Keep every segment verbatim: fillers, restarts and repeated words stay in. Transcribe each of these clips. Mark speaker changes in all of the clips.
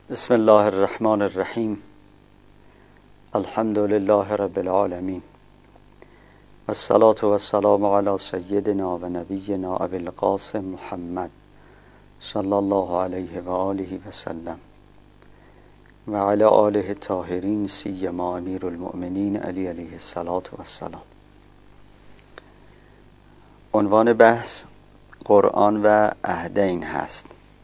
Speaker 1: بسم الله الرحمن الرحیم. الحمد لله رب العالمین و الصلاة و السلام علی سیدنا و نبینا ابی القاسم محمد صلی الله علیه و آله و سلم و علی آله الطاهرین سیما امیر المؤمنین علی علیه الصلاة و السلام. عنوان بحث قرآن و عهدین هست.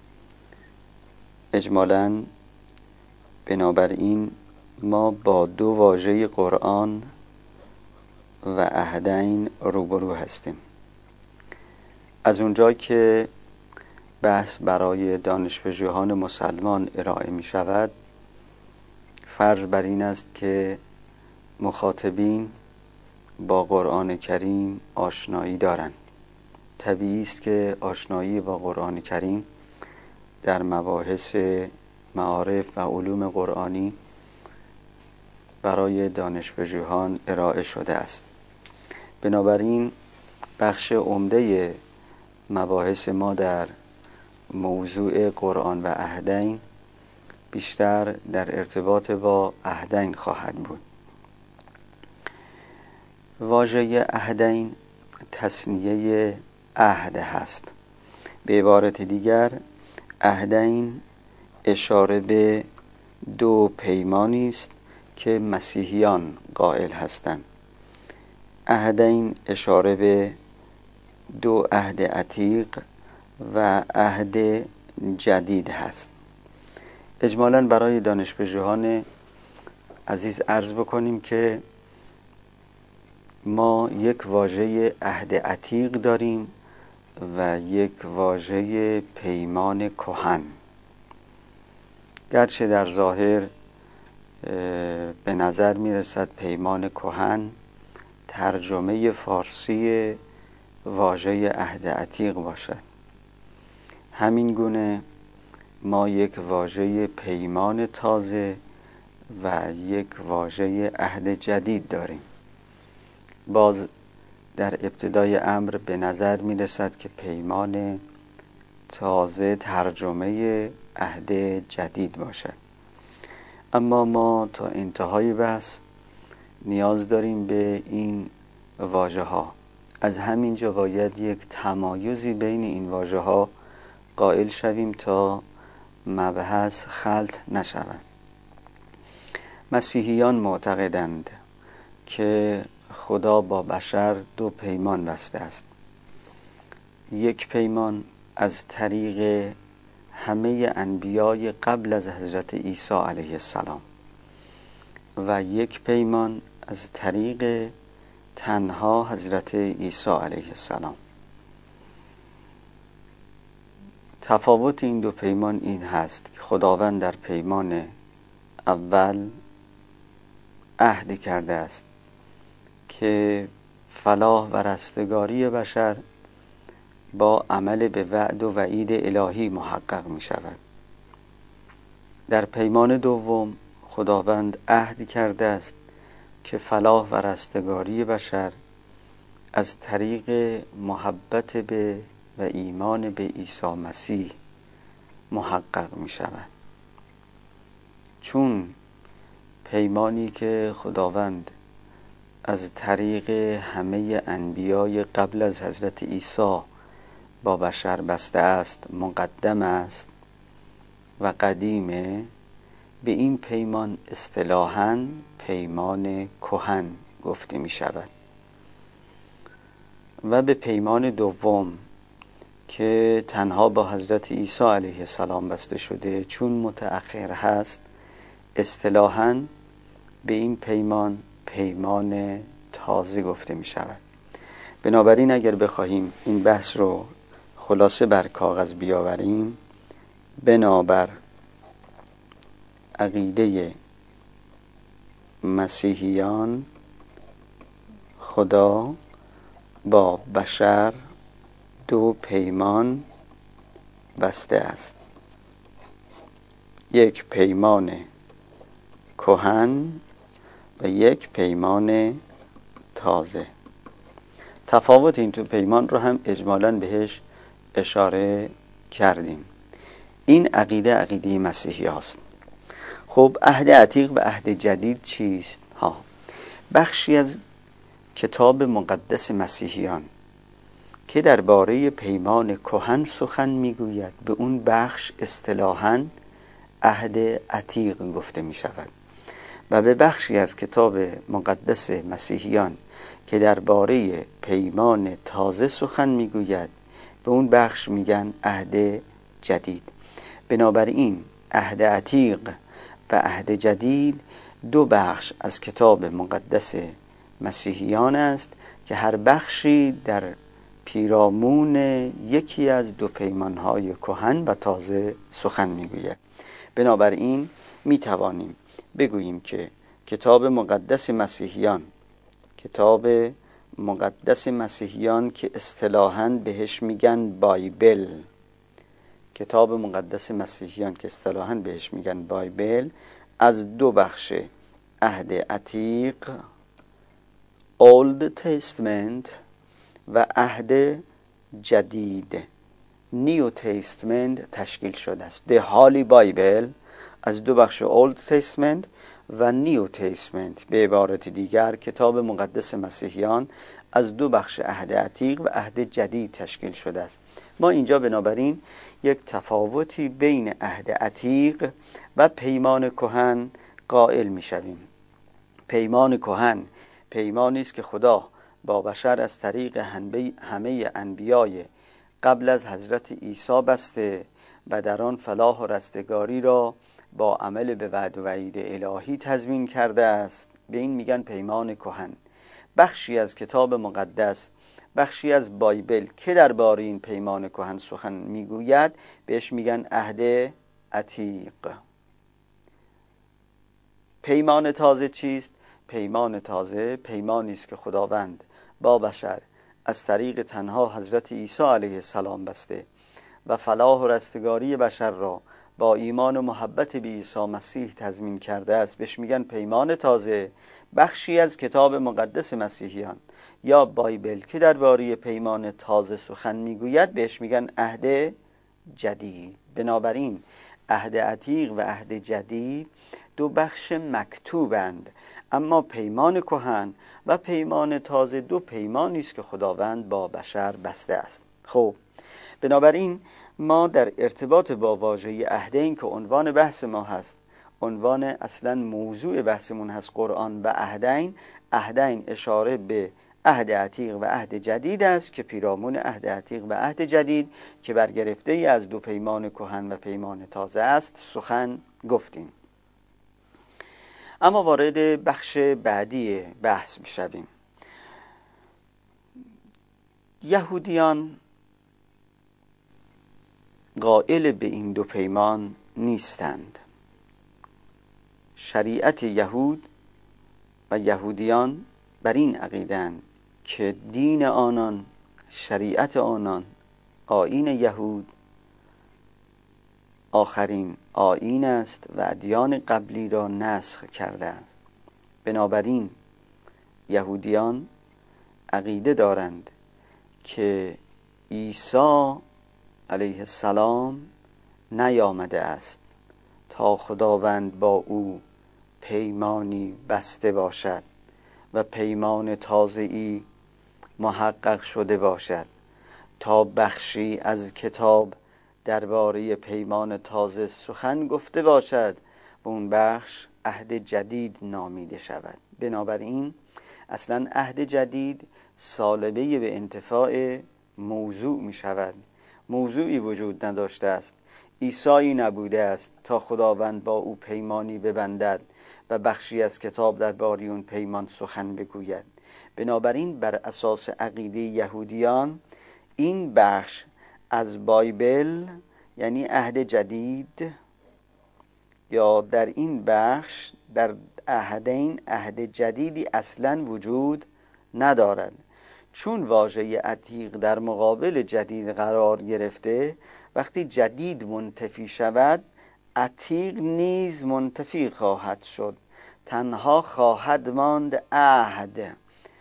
Speaker 1: اجمالاً بنابراین ما با دو واژه قرآن و عهدین روبرو هستیم. از اونجا که بحث برای دانشپژوهان مسلمان ارائه می شود، فرض بر این است که مخاطبین با قرآن کریم آشنایی دارند. طبیعی است که آشنایی با قرآن کریم در مباحث معارف و علوم قرآنی برای دانشپژوهان ارائه شده است. بنابراین بخش عمده مباحث ما در موضوع قرآن و عهدین بیشتر در ارتباط با عهدین خواهد بود. واژه عهدین تثنیه عهد هست. به عبارت دیگر عهدین اشاره به دو پیمانی است که مسیحیان قائل هستند. عهدین اشاره به دو عهد عتیق و عهد جدید هست. اجمالاً برای دانشپژوهان عزیز عرض بکنیم که ما یک واژه عهد عتیق داریم و یک واژه پیمان کهن. گرچه در ظاهر به نظر می رسد پیمان کهن ترجمه فارسی واژه عهد عتیق باشد، همین گونه ما یک واژه پیمان تازه و یک واژه عهد جدید داریم. باز در ابتدای امر به نظر می رسد که پیمان تازه ترجمه عهد جدید باشد، اما ما تا انتهای بحث نیاز داریم به این واژه ها. از همین جا باید یک تمایزی بین این واژه ها قائل شویم تا مبحث خلط نشود. مسیحیان معتقدند که خدا با بشر دو پیمان بسته است. یک پیمان از طریق همه انبیای قبل از حضرت عیسی علیه السلام و یک پیمان از طریق تنها حضرت عیسی علیه السلام. تفاوت این دو پیمان این هست که خداوند در پیمان اول عهد کرده است که فلاح و رستگاری بشر با عمل به وعد و وعید الهی محقق می شود. در پیمان دوم خداوند عهد کرده است که فلاح و رستگاری بشر از طریق محبت به و ایمان به عیسی مسیح محقق می شود. چون پیمانی که خداوند از طریق همه انبیای قبل از حضرت عیسی با بشر بسته است مقدم است و قدیمه، به این پیمان اصطلاحاً پیمان کهن گفته می شود. و به پیمان دوم که تنها با حضرت عیسی علیه السلام بسته شده چون متأخر هست، اصطلاحاً به این پیمان پیمان تازه گفته می شود. بنابراین اگر بخواهیم این بحث رو خلاصه بر کاغذ بیاوریم، بنابر عقیده مسیحیان خدا با بشر دو پیمان بسته است. یک پیمان کهن و یک پیمان تازه. تفاوت این دو پیمان رو هم اجمالاً بهش اشاره کردیم. این عقیده عقیده مسیحی هست. خب عهد عتیق و عهد جدید چیست؟ ها، بخشی از کتاب مقدس مسیحیان که درباره پیمان کهن سخن میگوید به اون بخش اصطلاحاً عهد عتیق گفته می شود و به بخشی از کتاب مقدس مسیحیان که درباره پیمان تازه سخن میگوید به اون بخش میگن عهد جدید. بنابراین عهد عتیق و عهد جدید دو بخش از کتاب مقدس مسیحیان است که هر بخشی در پیرامون یکی از دو پیمانهای کهن و تازه سخن میگوید. بنابراین می توانیم بگوییم که کتاب مقدس مسیحیان کتاب مقدس مسیحیان که اصطلاحاً بهش میگن بایبل کتاب مقدس مسیحیان که اصطلاحاً بهش میگن بایبل از دو بخش عهد عتیق Old Testament و عهد جدید New Testament تشکیل شده است. The Holy Bible از دو بخش Old Testament و New Testament، به عبارت دیگر کتاب مقدس مسیحیان از دو بخش عهد عتیق و عهد جدید تشکیل شده است. ما اینجا بنابراین یک تفاوتی بین عهد عتیق و پیمان کهن قائل می شویم. پیمان کهن پیمانی است که خدا با بشر از طریق همه انبیای قبل از حضرت عیسی بسته و در آن فلاح و رستگاری را با عمل به وعد و وعید الهی تضمین کرده است. به این میگن پیمان کهن. بخشی از کتاب مقدس، بخشی از بایبل که درباره این پیمان کهن سخن میگوید بهش میگن عهد عتیق. پیمان تازه چیست؟ پیمان تازه پیمانی است که خداوند با بشر از طریق تنها حضرت عیسی علیه السلام بسته و فلاح و رستگاری بشر را با ایمان و محبت به عیسی مسیح تضمین کرده است. بهش میگن پیمان تازه. بخشی از کتاب مقدس مسیحیان یا بایبل که درباره پیمان تازه سخن میگوید بهش میگن عهد جدید. بنابراین عهد عتیق و عهد جدید دو بخش مکتوبند، اما پیمان کهن و پیمان تازه دو پیمانی است که خداوند با بشر بسته است. خب بنابراین ما در ارتباط با واژه عهدین که عنوان بحث ما هست، عنوان اصلا موضوع بحثمون هست قرآن و عهدین، عهدین اشاره به عهد عتیق و عهد جدید است که پیرامون عهد عتیق و عهد جدید که برگرفته ای از دو پیمان کهن و پیمان تازه است سخن گفتیم. اما وارد بخش بعدی بحث می‌شویم. یهودیان قائل به این دو پیمان نیستند. شریعت یهود و یهودیان بر این عقیده‌اند که دین آنان، شریعت آنان، آیین یهود آخرین آیین است و ادیان قبلی را نسخ کرده است. بنابراین یهودیان عقیده دارند که عیسی علیه السلام نیامده است تا خداوند با او پیمانی بسته باشد و پیمان تازه‌ای محقق شده باشد تا بخشی از کتاب درباره پیمان تازه سخن گفته باشد و اون بخش عهد جدید نامیده شود. بنابراین اصلا عهد جدید سالبه به انتفاع موضوع می شود. موضوعی وجود نداشته است، عیسی نبوده است تا خداوند با او پیمانی ببندد و بخشی از کتاب درباره اون پیمان سخن بگوید. بنابراین بر اساس عقیده یهودیان این بخش از بایبل یعنی عهد جدید یا در این بخش در عهدین عهد جدیدی اصلا وجود ندارد. چون واژه عتیق در مقابل جدید قرار گرفته، وقتی جدید منتفی شود عتیق نیز منتفی خواهد شد، تنها خواهد ماند عهد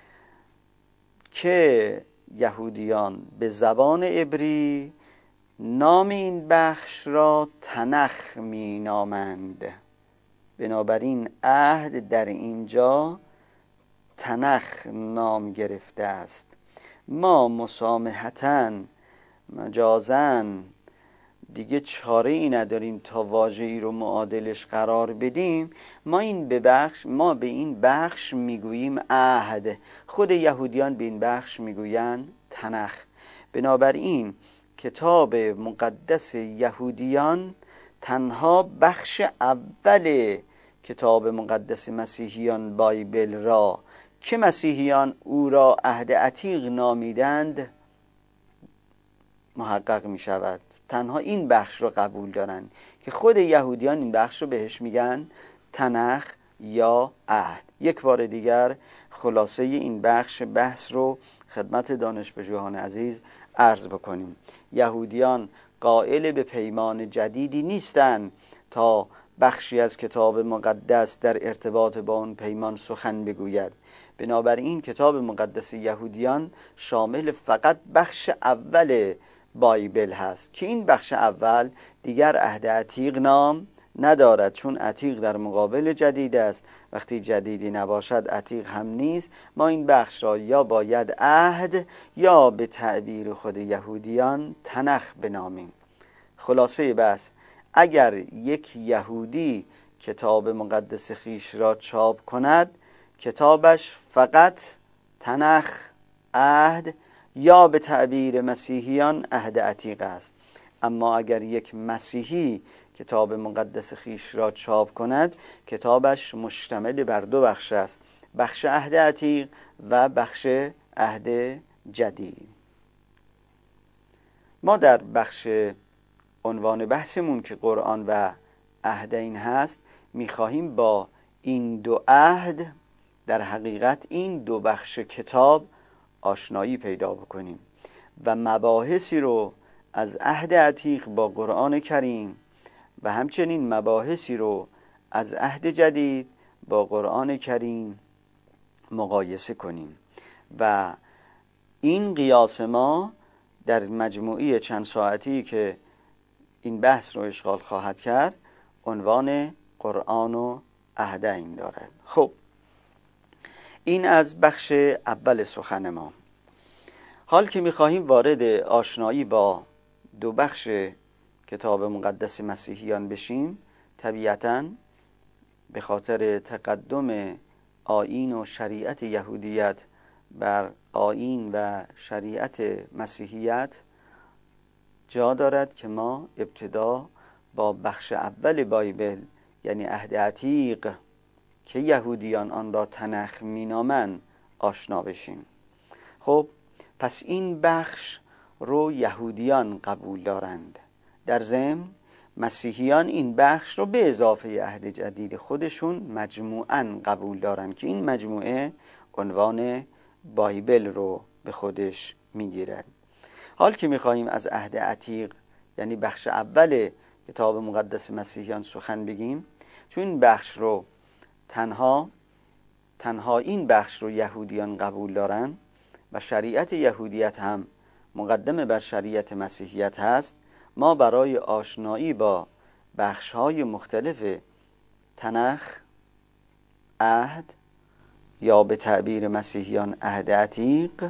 Speaker 1: که یهودیان به زبان عبری نام این بخش را تنخ می نامند. بنابراین عهد در اینجا تنخ نام گرفته است. ما مسامحتاً مجازاً دیگه چاره ای نداریم تا واژه ای رو معادلش قرار بدیم. ما این به بخش ما به این بخش میگوییم عهد، خود یهودیان به این بخش میگویند تنخ. بنابراین کتاب مقدس یهودیان تنها بخش اول کتاب مقدس مسیحیان بایبل را که مسیحیان او را عهد عتیق نامیدند محقق می شود. تنها این بخش رو قبول دارن که خود یهودیان این بخش رو بهش میگن تنخ یا عهد. یک بار دیگر خلاصه این بخش بحث رو خدمت دانشپژوهان عزیز عرض بکنیم. یهودیان قائل به پیمان جدیدی نیستند تا بخشی از کتاب مقدس در ارتباط با اون پیمان سخن بگوید. بنابراین کتاب مقدس یهودیان شامل فقط بخش اول بایبل هست که این بخش اول دیگر عهد عتیق نام ندارد، چون عتیق در مقابل جدید است. وقتی جدیدی نباشد عتیق هم نیست. ما این بخش را یا باید عهد یا به تعبیر خود یهودیان تنخ بنامیم. خلاصه بس اگر یک یهودی کتاب مقدس خیش را چاپ کند، کتابش فقط تنخ، عهد یا به تعبیر مسیحیان عهد عتیق است. اما اگر یک مسیحی کتاب مقدس خیش را چاپ کند، کتابش مشتمل بر دو بخش است، بخش عهد عتیق و بخش عهد جدید. ما در بخش عنوان بحثمون که قرآن و عهدین هست میخواهیم با این دو عهد، در حقیقت این دو بخش کتاب آشنایی پیدا بکنیم و مباحثی رو از عهد عتیق با قرآن کریم و همچنین مباحثی رو از عهد جدید با قرآن کریم مقایسه کنیم. و این قیاس ما در مجموعی چند ساعتی که این بحث رو اشغال خواهد کرد عنوان قرآن و عهدین دارد. خب این از بخش اول سخن ما. حال که می‌خواهیم وارد آشنایی با دو بخش کتاب مقدس مسیحیان بشیم، طبیعتاً به خاطر تقدم آیین و شریعت یهودیت بر آیین و شریعت مسیحیت جا دارد که ما ابتدا با بخش اول بایبل یعنی عهد عتیق که یهودیان آن را تنخ مینامند آشنا بشیم. خب پس این بخش رو یهودیان قبول دارند. در ضمن مسیحیان این بخش رو به اضافه عهد جدید خودشون مجموعاً قبول دارند که این مجموعه عنوان بایبل رو به خودش میگیرد. حال که میخواییم از عهد عتیق یعنی بخش اول کتاب مقدس مسیحیان سخن بگیم، چون این بخش رو تنها تنها این بخش رو یهودیان قبول دارن و شریعت یهودیت هم مقدم بر شریعت مسیحیت هست، ما برای آشنایی با بخش‌های مختلف تنخ، عهد یا به تعبیر مسیحیان عهد عتیق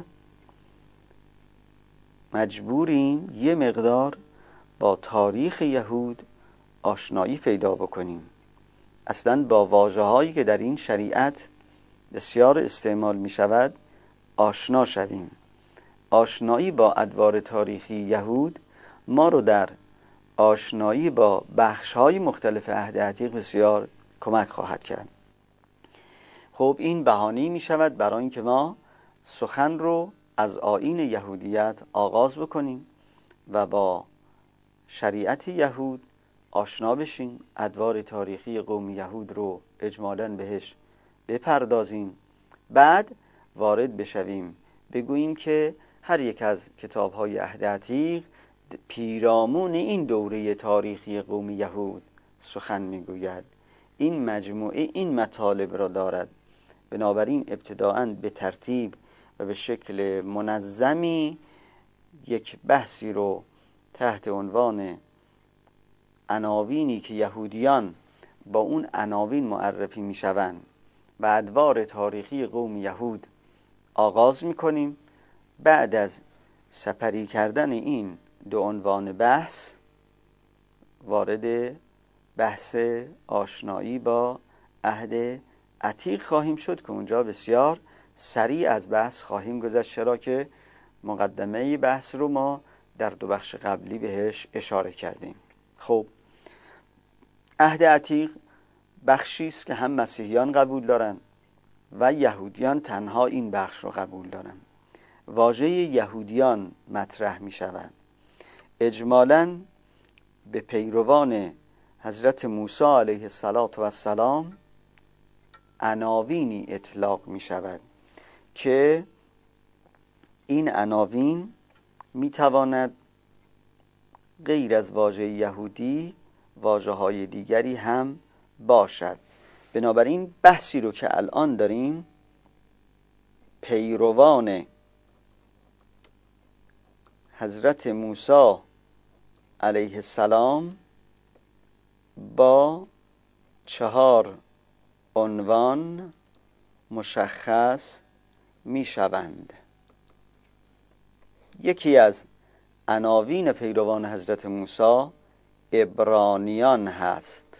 Speaker 1: مجبوریم یه مقدار با تاریخ یهود آشنایی پیدا بکنیم. اصلاً با واژه‌هایی که در این شریعت بسیار استعمال می شود آشنا شویم. آشنایی با ادوار تاریخی یهود ما رو در آشنایی با بخش‌های مختلف عهد عتیق بسیار کمک خواهد کرد. خب این بهانه‌ای می شود برای اینکه ما سخن رو از آیین یهودیت آغاز بکنیم و با شریعت یهود آشنا بشیم، ادوار تاریخی قوم یهود رو اجمالاً بهش بپردازیم، بعد وارد بشویم بگوییم که هر یک از کتاب‌های عهد عتیق پیرامون این دوره تاریخی قوم یهود سخن میگوید، این مجموعه این مطالب را دارد. بنابراین ابتداءً به ترتیب و به شکل منظمی یک بحثی رو تحت عنوان عناوینی که یهودیان با اون عناوین معرفی می شوند و ادوار تاریخی قوم یهود آغاز می کنیم. بعد از سپری کردن این دو عنوان بحث وارد بحث آشنایی با عهد عتیق خواهیم شد که اونجا بسیار سریع از بحث خواهیم گذشت، چرا که مقدمه بحث رو ما در دو بخش قبلی بهش اشاره کردیم. خب عهد عتیق بخشی است که هم مسیحیان قبول دارن و یهودیان تنها این بخش رو قبول دارن. واژه یهودیان مطرح می شود. اجمالاً به پیروان حضرت موسی علیه السلام عناوینی اطلاق می شود که این عناوین می تواند غیر از واژه یهودی واژه های دیگری هم باشد. بنابراین بحثی رو که الان داریم پیروان حضرت موسی علیه السلام با چهار عنوان مشخص می شوند. یکی از عناوین پیروان حضرت موسی عبرانیان هست.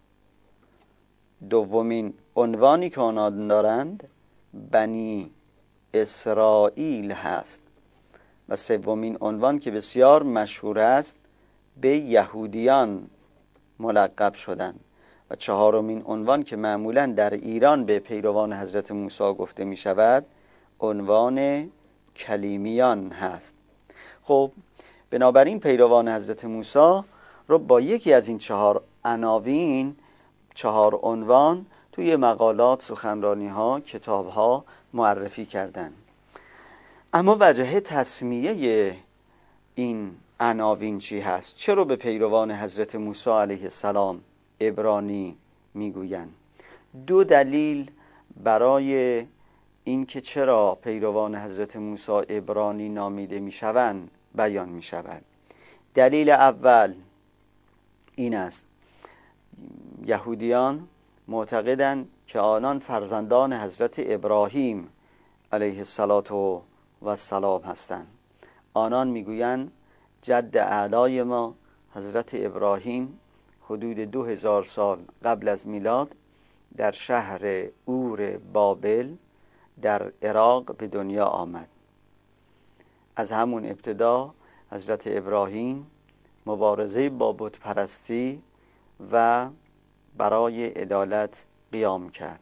Speaker 1: دومین عنوانی که آنها دارند بنی اسرائیل هست و سومین عنوان که بسیار مشهور است به یهودیان ملقب شدند و چهارمین عنوان که معمولاً در ایران به پیروان حضرت موسی گفته می شود عنوان کلیمیان هست. خب بنابراین پیروان حضرت موسی رو با یکی از این چهار عناوین، چهار عنوان توی مقالات، سخنرانی ها، کتاب ها معرفی کردند. اما وجه تسمیه این عناوین چی هست؟ چرا به پیروان حضرت موسی علیه السلام عبرانی میگویند؟ دو دلیل برای این که چرا پیروان حضرت موسی عبرانی نامیده میشوند بیان میشود. دلیل اول این است: یهودیان معتقدند که آنان فرزندان حضرت ابراهیم علیه السلام هستند. آنان میگویند جد اعلای ما حضرت ابراهیم حدود دو هزار سال قبل از میلاد در شهر اور بابل در عراق به دنیا آمد. از همون ابتدا حضرت ابراهیم مبارزه با بت پرستی و برای عدالت قیام کرد.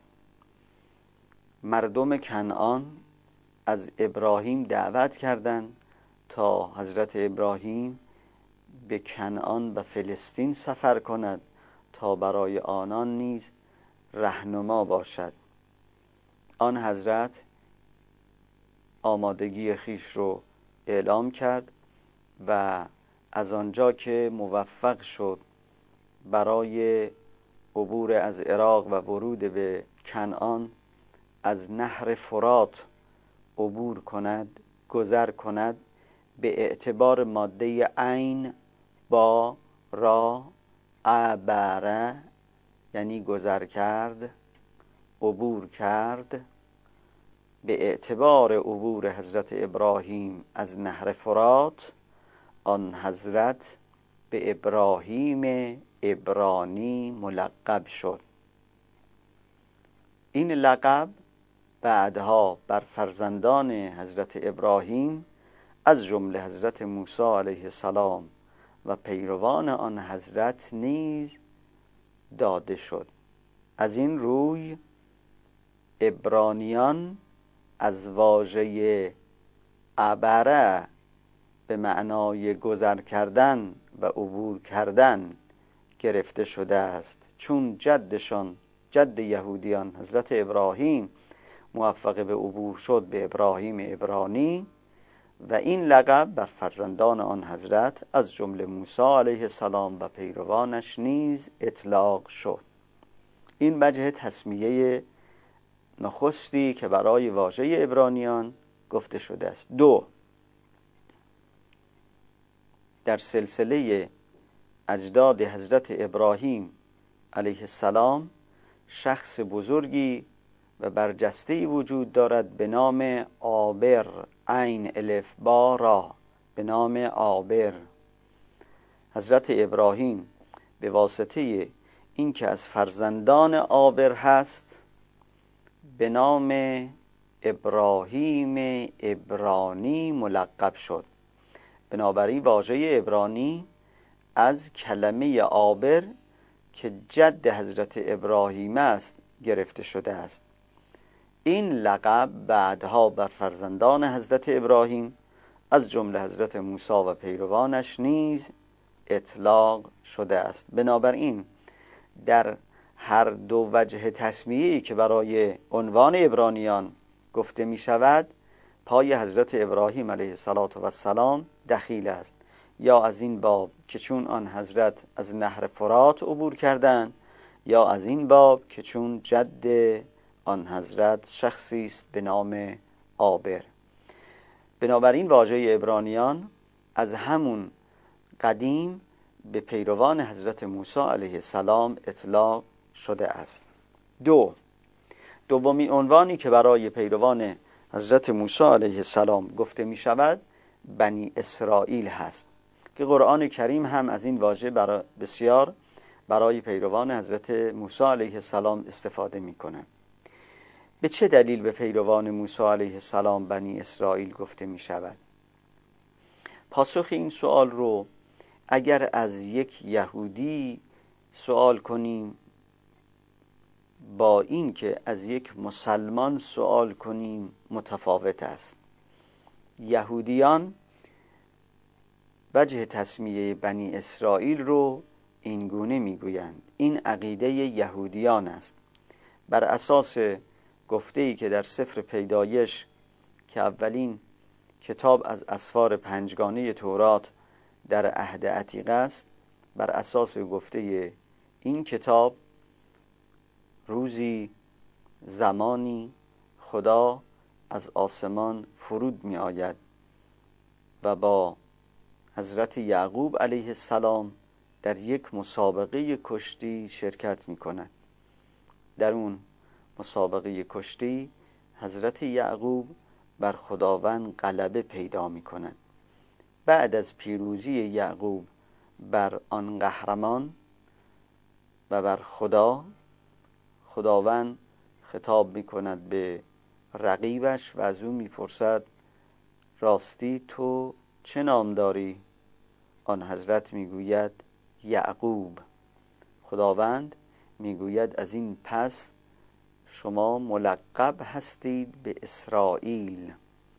Speaker 1: مردم کنعان از ابراهیم دعوت کردند تا حضرت ابراهیم به کنعان و فلسطین سفر کند تا برای آنان نیز رهنما باشد. آن حضرت آمادگی خیش رو اعلام کرد و از آنجا که موفق شد برای عبور از عراق و ورود به کنعان از نهر فرات عبور کند، گذر کند، به اعتبار ماده عین با را عبره یعنی گذر کرد، عبور کرد، به اعتبار عبور حضرت ابراهیم از نهر فرات آن حضرت به ابراهیم عبرانی ملقب شد. این لقب بعدها بر فرزندان حضرت ابراهیم از جمله حضرت موسی علیه السلام و پیروان آن حضرت نیز داده شد. از این روی عبرانیان از واژه عبره به معنای گذر کردن و عبور کردن گرفته شده است، چون جدشان، جد یهودیان حضرت ابراهیم موفق به عبور شد به ابراهیم عبرانی و این لقب بر فرزندان آن حضرت از جمله موسی علیه السلام و پیروانش نیز اطلاق شد. این وجه تسمیه نخستی که برای واژه عبرانیان گفته شده است. دو، در سلسله اجداد حضرت ابراهیم علیه السلام شخص بزرگی و برجسته‌ای وجود دارد به نام عابر، عین الف با را، به نام عابر. حضرت ابراهیم به واسطه این که از فرزندان عابر هست به نام ابراهیم عبرانی ملقب شد. بنابراین واژه عبرانی از کلمه عابر که جد حضرت ابراهیم است گرفته شده است. این لقب بعدها بر فرزندان حضرت ابراهیم از جمله حضرت موسی و پیروانش نیز اطلاق شده است. بنابراین در هر دو وجه تسمیه‌ای که برای عنوان عبرانیان گفته می شود پای حضرت ابراهیم علیه السلام دخیل است، یا از این باب که چون آن حضرت از نهر فرات عبور کردند، یا از این باب که چون جد آن حضرت شخصی است به نام عابر. بنابراین واژه عبرانیان از همون قدیم به پیروان حضرت موسی علیه السلام اطلاق شده است. دو دومین عنوانی که برای پیروان حضرت موسی علیه السلام گفته می شود بنی اسرائیل هست که قرآن کریم هم از این واژه برای بسیار برای پیروان حضرت موسی علیه السلام استفاده می کنه. به چه دلیل به پیروان موسی علیه السلام بنی اسرائیل گفته می شود؟ پاسخ این سوال رو اگر از یک یهودی سوال کنیم با این که از یک مسلمان سوال کنیم متفاوت است. یهودیان وجه تسمیه بنی اسرائیل رو این گونه میگویند. این عقیده یهودیان است. بر اساس گفته‌ای که در سفر پیدایش که اولین کتاب از اسفار پنجگانه تورات در عهد عتیق است، بر اساس گفته این کتاب روزی زمانی خدا از آسمان فرود می آید و با حضرت یعقوب علیه السلام در یک مسابقه کشتی شرکت می کند. در اون مسابقه کشتی حضرت یعقوب بر خداوند غلبه پیدا می کند. بعد از پیروزی یعقوب بر آن قهرمان و بر خدا، خداوند خطاب می کند به رقیبش و از او می پرسد راستی تو چه نام داری؟ آن حضرت می گوید یعقوب. خداوند می گوید از این پس شما ملقب هستید به اسرائیل.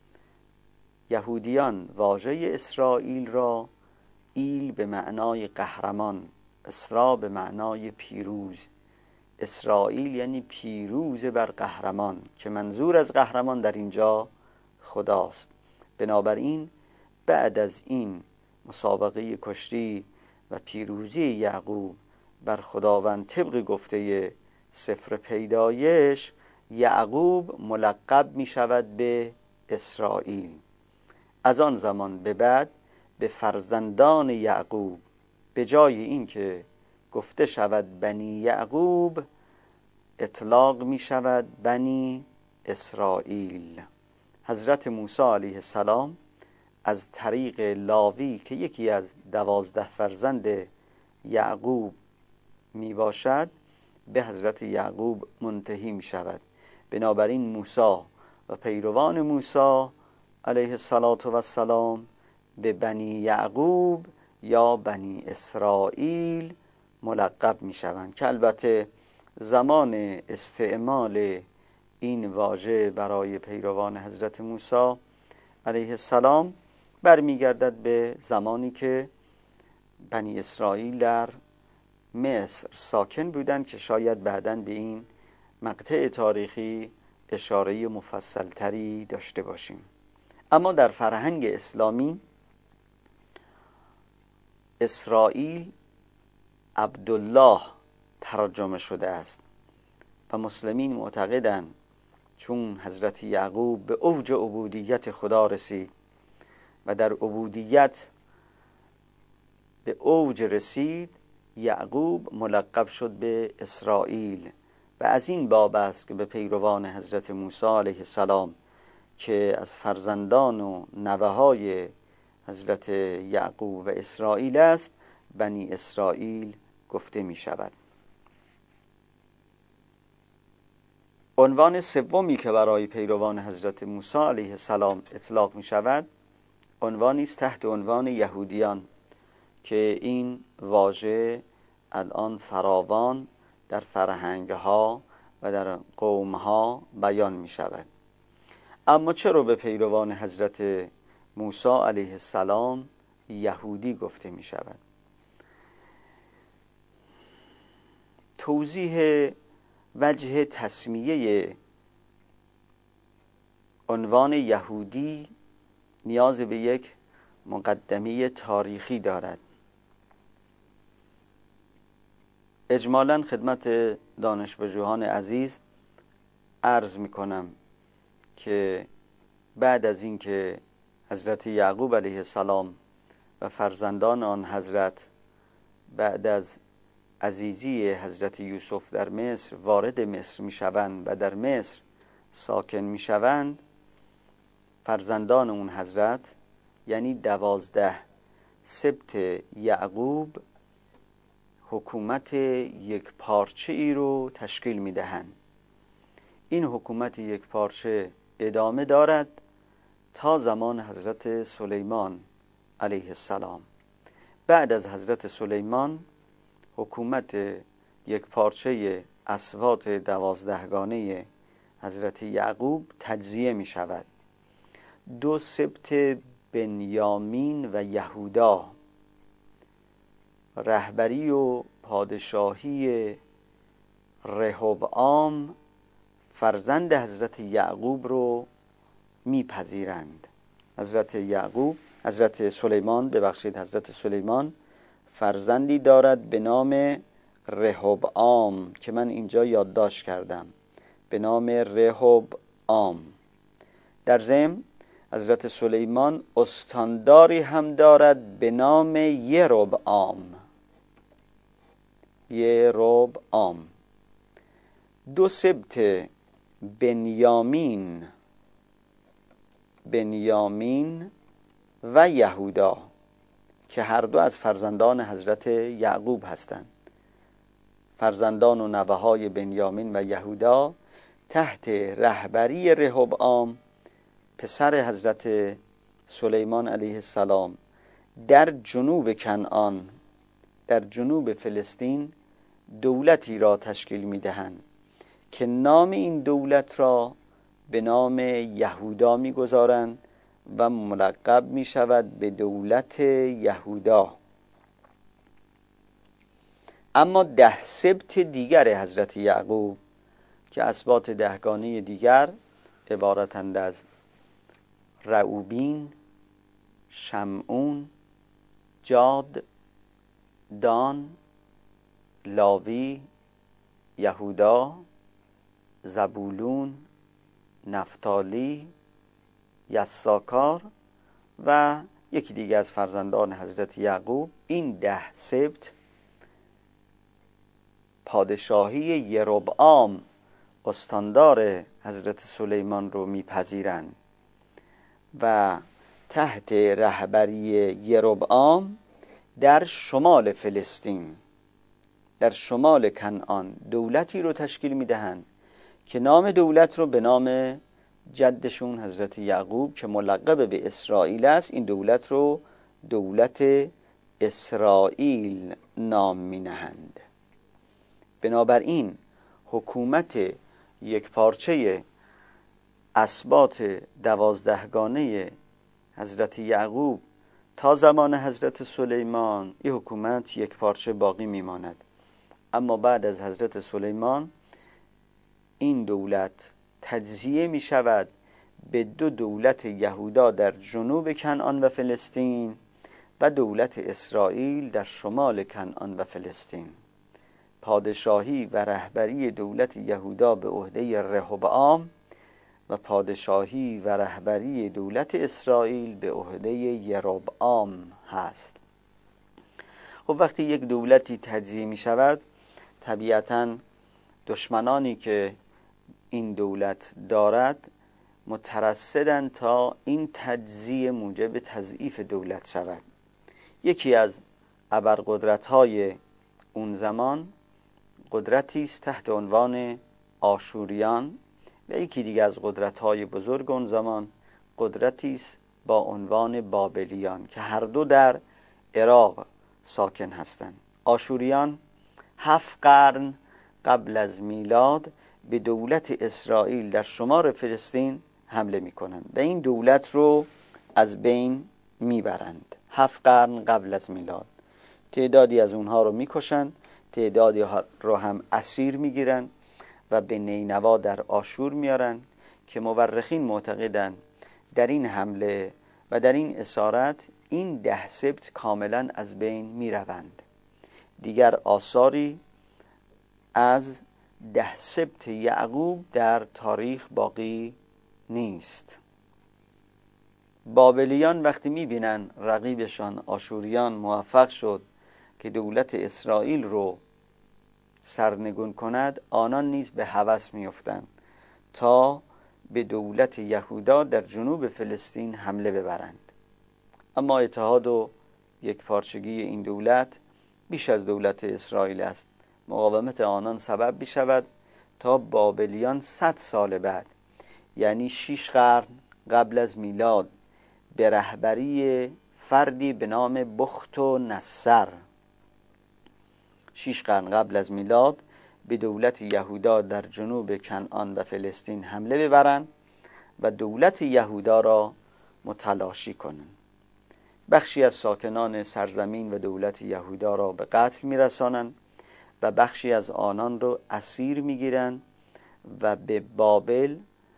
Speaker 1: یهودیان واژه اسرائیل را ایل به معنای قهرمان، اسرا به معنای پیروز، اسرائیل یعنی پیروز بر قهرمان، که منظور از قهرمان در اینجا خداست. بنابراین بعد از این مسابقه کشتی و پیروزی یعقوب بر خداوند طبق گفته سفر پیدایش، یعقوب ملقب می شود به اسرائیل. از آن زمان به بعد به فرزندان یعقوب به جای این که گفته شود بنی یعقوب اطلاق می شود بنی اسرائیل. حضرت موسی علیه السلام از طریق لاوی که یکی از دوازده فرزند یعقوب می باشد به حضرت یعقوب منتهی می شود. بنابراین موسی و پیروان موسی علیه السلام به بنی یعقوب یا بنی اسرائیل ملقب می شوند که البته زمان استعمال این واژه برای پیروان حضرت موسی علیه السلام برمیگردد به زمانی که بنی اسرائیل در مصر ساکن بودند که شاید بعداً به این مقطع تاریخی اشاره مفصل تری داشته باشیم. اما در فرهنگ اسلامی اسرائیل عبدالله ترجمه شده است و مسلمین معتقدند چون حضرت یعقوب به اوج عبودیت خدا رسید و در عبودیت به اوج رسید، یعقوب ملقب شد به اسرائیل و از این باب است که به پیروان حضرت موسی علیه السلام که از فرزندان و نوه‌های حضرت یعقوب و اسرائیل است بنی اسرائیل گفته می شود. عنوان سومی که برای پیروان حضرت موسی علیه السلام اطلاق می شود عنوانی است تحت عنوان یهودیان که این واژه الان فراوان در فرهنگ‌ها و در قوم‌ها بیان می شود. اما چرا به پیروان حضرت موسی علیه السلام یهودی گفته می شود؟ توضیح وجه تسمیه عنوان یهودی نیاز به یک مقدمه تاریخی دارد. اجمالاً خدمت دانشپژوهان عزیز عرض می کنم که بعد از اینکه حضرت یعقوب علیه السلام و فرزندان آن حضرت بعد از عزیزی حضرت یوسف در مصر وارد مصر می شوند و در مصر ساکن می شوند، فرزندان اون حضرت یعنی دوازده سبط یعقوب حکومت یک پارچه ای رو تشکیل می دهند. این حکومت یک پارچه ادامه دارد تا زمان حضرت سلیمان علیه السلام. بعد از حضرت سلیمان حکومت یک پارچه اسباط دوازدهگانه حضرت یعقوب تجزیه می شود. دو سبط بنیامین و یهودا رهبری و پادشاهی رهوبعام فرزند حضرت یعقوب رو میپذیرند. حضرت یعقوب حضرت سلیمان ببخشید حضرت سلیمان فرزندی دارد به نام رهوبعام که من اینجا یادداشت کردم، به نام رهوبعام. در ضمن حضرت سلیمان استانداری هم دارد به نام یربعام. یربعام. دو سبط بنیامین بنیامین و یهودا که هر دو از فرزندان حضرت یعقوب هستند، فرزندان و نوه‌های بنیامین و یهودا تحت رهبری رهوبعام پسر حضرت سلیمان علیه السلام در جنوب کنعان در جنوب فلسطین دولتی را تشکیل می‌دهند که نام این دولت را به نام یهودا می‌گذارند و ملقب می‌شود به دولت یهودا. اما ده سبط دیگر حضرت یعقوب که اسباط دهگانه دیگر عبارتند از رعوبین، شمعون، جاد، دان، لاوی، یهودا، زبولون، نفتالی، یساکار و یکی دیگه از فرزندان حضرت یعقوب، این ده سبط پادشاهی یربعام استاندار حضرت سلیمان رو میپذیرند و تحت رهبری یربعام در شمال فلسطین در شمال کنعان دولتی رو تشکیل میدهند که نام دولت رو به نام جدشون حضرت یعقوب که ملقب به اسرائیل است این دولت رو دولت اسرائیل نام می نهند. بنابراین حکومت یک پارچه اسباط دوازدهگانه حضرت یعقوب تا زمان حضرت سلیمان این حکومت یک پارچه باقی میماند. اما بعد از حضرت سلیمان این دولت تجزیه می شود به دو دولت یهودا در جنوب کنعان و فلسطین و دولت اسرائیل در شمال کنعان و فلسطین. پادشاهی و رهبری دولت یهودا به عهده رهوبعام و پادشاهی و رهبری دولت اسرائیل به عهده یربعام هست. خب وقتی یک دولتی تجزیه می شود، طبیعتاً دشمنانی که این دولت دارد مترصدن تا این تجزیه موجب تضعیف دولت شود. یکی از ابرقدرت‌های اون زمان قدرتی است تحت عنوان آشوریان و یکی دیگه از قدرت‌های بزرگ اون زمان قدرتی است با عنوان بابلیان که هر دو در عراق ساکن هستند. آشوریان هفت قرن قبل از میلاد به دولت اسرائیل در شمال فلسطین حمله می‌کنند و این دولت رو از بین میبرند. هفت قرن قبل از میلاد تعدادی از اونها رو میکشند، تعدادی رو هم اسیر میگیرن و به نینوا در آشور میارن که مورخین معتقدن در این حمله و در این اسارت این ده سبت کاملا از بین میروند. دیگر آثاری از ده سبت یعقوب در تاریخ باقی نیست. بابلیان وقتی میبینن رقیبشان آشوریان موفق شد که دولت اسرائیل رو سرنگون کند، آنان نیز به هوس میافتند تا به دولت یهودا در جنوب فلسطین حمله ببرند. اما اتحاد و یکپارچگی این دولت بیش از دولت اسرائیل است. مقاومت آنان سبب میشود تا بابلیان صد سال بعد، یعنی شش قرن قبل از میلاد، به رهبری فردی به نام بخت و نصر، شش قرن قبل از میلاد به دولت یهودا در جنوب کنعان و فلسطین حمله ببرند و دولت یهودا را متلاشی کنند. بخشی از ساکنان سرزمین و دولت یهودا را به قتل میرسانند و بخشی از آنان را اسیر میگیرند و به بابل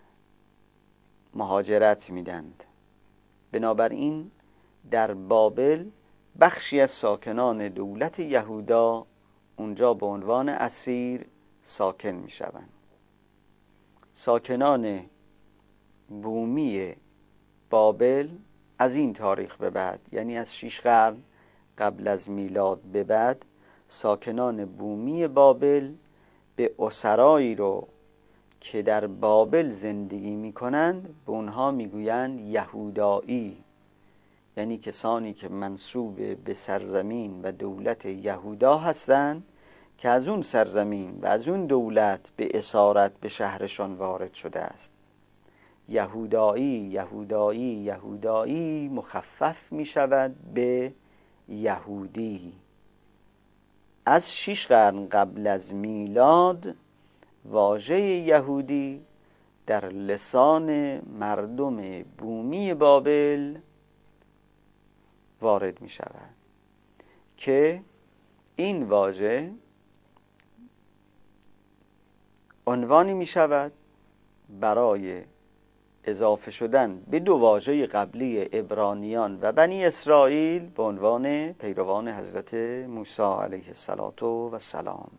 Speaker 1: مهاجرت میدند. بنابراین در بابل بخشی از ساکنان دولت یهودا اونجا به عنوان اسیر ساکن می شوند. ساکنان بومی بابل از این تاریخ به بعد، یعنی از شش قرن قبل از میلاد به بعد، ساکنان بومی بابل به اسرایی رو که در بابل زندگی می کنند به اونها می گویند یهودایی، یعنی کسانی که منسوب به سرزمین و دولت یهودا هستند که از اون سرزمین و از اون دولت به اسارت به شهرشان وارد شده است. یهودایی یهودایی یهودایی مخفف می شود به یهودی. از شش قرن قبل از میلاد واژه یهودی در لسان مردم بومی بابل وارد می شود که این واژه عنوانی می شود برای اضافه شدن به دو واژه قبلی عبرانیان و بنی اسرائیل به عنوان پیروان حضرت موسی علیه السلام.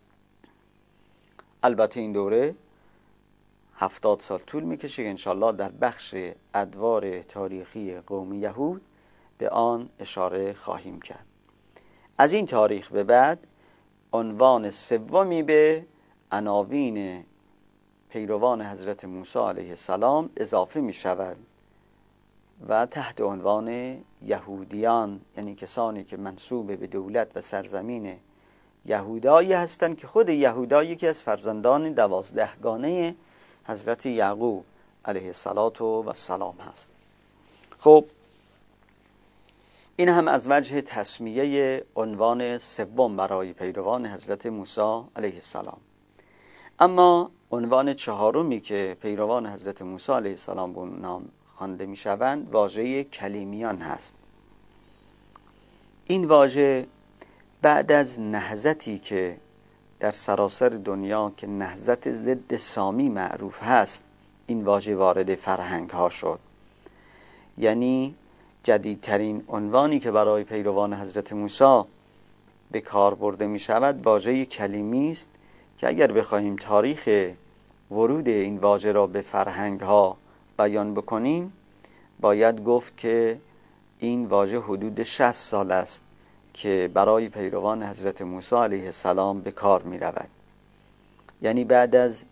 Speaker 1: البته این دوره هفتاد سال طول میکشه که انشالله در بخش ادوار تاریخی قوم یهود به آن اشاره خواهیم کرد. از این تاریخ به بعد عنوان سومی به عناوین پیروان حضرت موسی علیه السلام اضافه می شود و تحت عنوان یهودیان، یعنی کسانی که منسوب به دولت و سرزمین یهودایی هستند که خود یهودا یکی از فرزندان دوازدهگانه حضرت یعقوب علیه السلام هست. خب این هم از وجه تسمیه عنوان سوم برای پیروان حضرت موسی علیه السلام. اما عنوان چهارمی که پیروان حضرت موسی علیه السلام به نام خوانده می شوند واژه کلیمیان هست. این واژه بعد از نهضتی که در سراسر دنیا که نهضت ضد سامی معروف هست، این واژه وارد فرهنگ ها شد. یعنی جدیدترین عنوانی که برای پیروان حضرت موسی به کار برده می شود واژه کلیمی است که اگر بخواهیم تاریخ ورود این واژه را به فرهنگ ها بیان بکنیم باید گفت که این واژه حدود شصت سال است که برای پیروان حضرت موسی علیه السلام به کار می رود. یعنی بعد از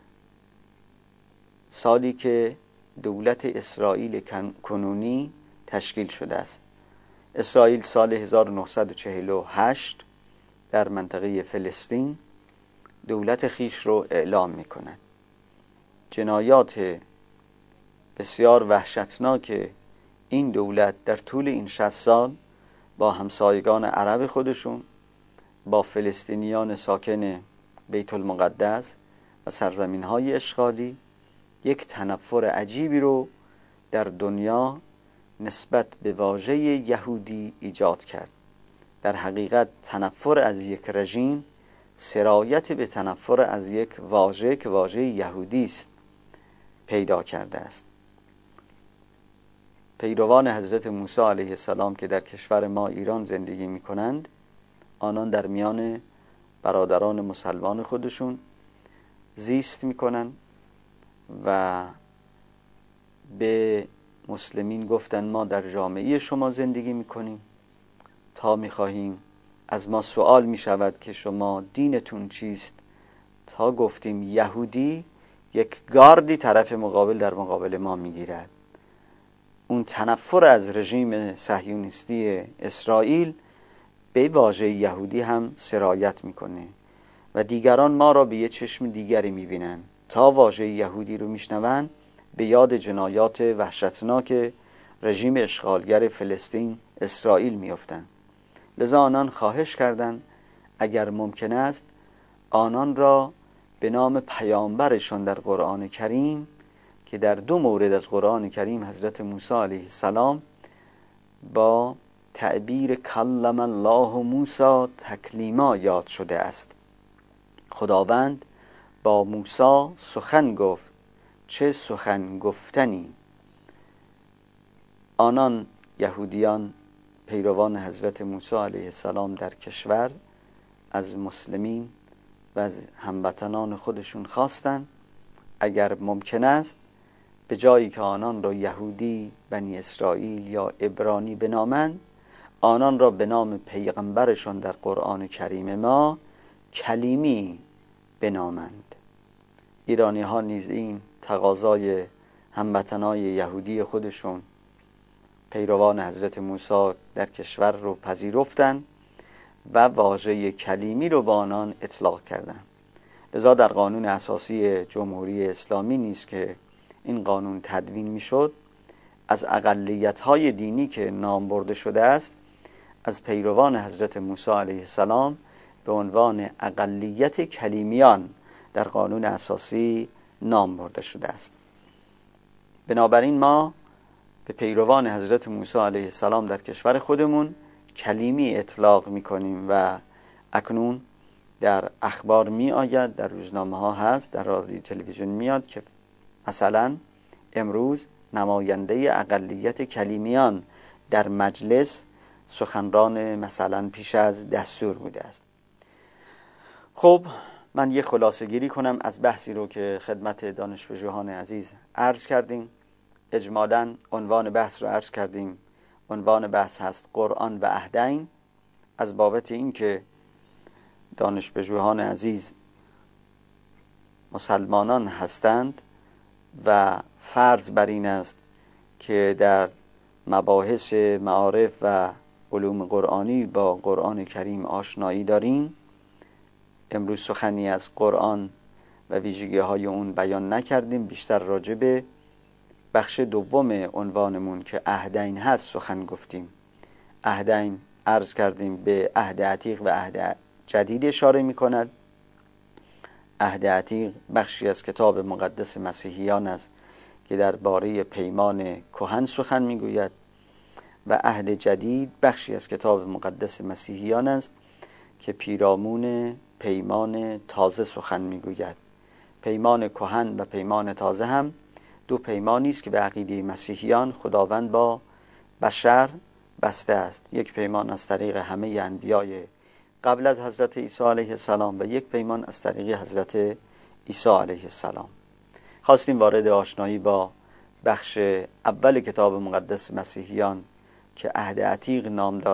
Speaker 1: سالی که دولت اسرائیل کنونی تشکیل شده است. اسرائیل سال هزار و نهصد و چهل و هشت در منطقه فلسطین دولت خیش رو اعلام می کند. جنایات بسیار وحشتناک این دولت در طول این شصت سال با همسایگان عرب خودشون، با فلسطینیان ساکن بیت المقدس و سرزمین های اشغالی یک تنفر عجیبی رو در دنیا نسبت به واژه یهودی ایجاد کرد. در حقیقت تنفر از یک رژیم سرایت به تنفر از یک واژه که واژه یهودی است پیدا کرده است. پیروان حضرت موسی علیه السلام که در کشور ما ایران زندگی می کنند، آنان در میان برادران مسلمان خودشون زیست می کنند و به مسلمین گفتن ما در جامعه شما زندگی می کنیم، تا می خواهیم از ما سوال می شود که شما دینتون چیست، تا گفتیم یهودی، یک گاردی طرف مقابل در مقابل ما می گیرد. اون تنفر از رژیم صهیونیستی اسرائیل به واژه یهودی هم سرایت میکنه و دیگران ما را به یه چشم دیگری میبینن. تا واژه یهودی رو میشنون به یاد جنایات وحشتناک رژیم اشغالگر فلسطین اسرائیل میافتند. لذا آنان خواهش کردند اگر ممکن است آنان را به نام پیامبرشان در قرآن کریم که در دو مورد از قرآن کریم حضرت موسی علیه السلام با تعبیر کلم الله موسی تکلیما یاد شده است. خداوند با موسی سخن گفت، چه سخن گفتنی. آنان یهودیان پیروان حضرت موسی علیه السلام در کشور از مسلمین و از هموطنان خودشون خواستند اگر ممکن است به جایی که آنان را یهودی، بنی اسرائیل یا عبرانی بنامند، آنان را به نام پیغمبرشان در قرآن کریم ما کلیمی بنامند. ایرانی ها نیز این تقاضای هموطنای یهودی خودشون پیروان حضرت موسی در کشور رو پذیرفتند و واژه کلیمی رو با آنان اطلاق کردند. لذا در قانون اساسی جمهوری اسلامی نیست که این قانون تدوین میشد، از اقلیت‌های دینی که نام برده شده است از پیروان حضرت موسی علیه السلام به عنوان اقلیت کلیمیان در قانون اساسی نام برده شده است. بنابراین ما به پیروان حضرت موسی علیه السلام در کشور خودمون کلیمی اطلاق میکنیم و اکنون در اخبار می آید، در روزنامه ها هست، در رادیو تلویزیون میاد که مثلا امروز نماینده اقلیت کلیمیان در مجلس سخنران مثلا پیش از دستور بوده است. خب من یه خلاصه گیری کنم از بحثی رو که خدمت دانشپژوهان عزیز عرض کردیم. اجمالاً عنوان بحث رو عرض کردیم. عنوان بحث هست قرآن و عهدین. از بابت این که دانشپژوهان عزیز مسلمانان هستند و فرض بر این است که در مباحث معارف و علوم قرآنی با قرآن کریم آشنایی داریم، امروز سخنی از قرآن و ویژگی های اون بیان نکردیم، بیشتر راجع به بخش دوم عنوانمون که عهدین هست سخن گفتیم. عهدین عرض کردیم به عهد عتیق و عهد جدید اشاره می کند. عهد عتیق بخشی از کتاب مقدس مسیحیان است که درباره پیمان کهن سخن می گوید و عهد جدید بخشی از کتاب مقدس مسیحیان است که پیرامون پیمان تازه سخن می گوید. پیمان کهن و پیمان تازه هم دو پیمانی است که به عقیده مسیحیان خداوند با بشر بسته است. یک پیمان از طریق همه انبیای قبل از حضرت عیسی علیه السلام و یک پیمان از طریق حضرت عیسی علیه السلام. خواستیم وارد آشنایی با بخش اول کتاب مقدس مسیحیان که عهد عتیق نام دارد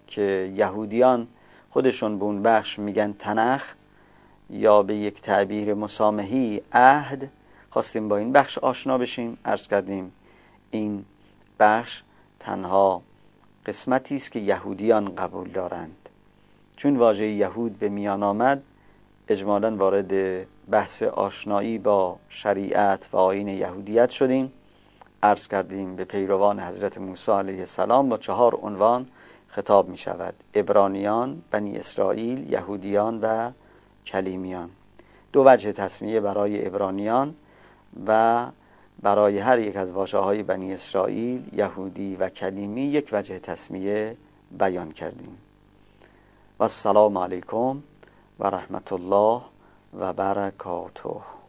Speaker 1: که یهودیان خودشون به اون بخش میگن تنخ یا به یک تعبیر مسامحی عهد، خواستیم با این بخش آشنا بشیم. عرض کردیم این بخش تنها قسمتی است که یهودیان قبول دارند. چون واژه یهود به میان آمد، اجمالاً وارد بحث آشنایی با شریعت و آیین یهودیت شدیم. عرض کردیم به پیروان حضرت موسی علیه السلام با چهار عنوان خطاب می شود: عبرانیان، بنی اسرائیل، یهودیان و کلیمیان. دو وجه تسمیه برای عبرانیان و برای هر یک از واژه‌های بنی اسرائیل، یهودی و کلیمی یک وجه تسمیه بیان کردیم. و السلام علیکم و رحمت الله و برکاته.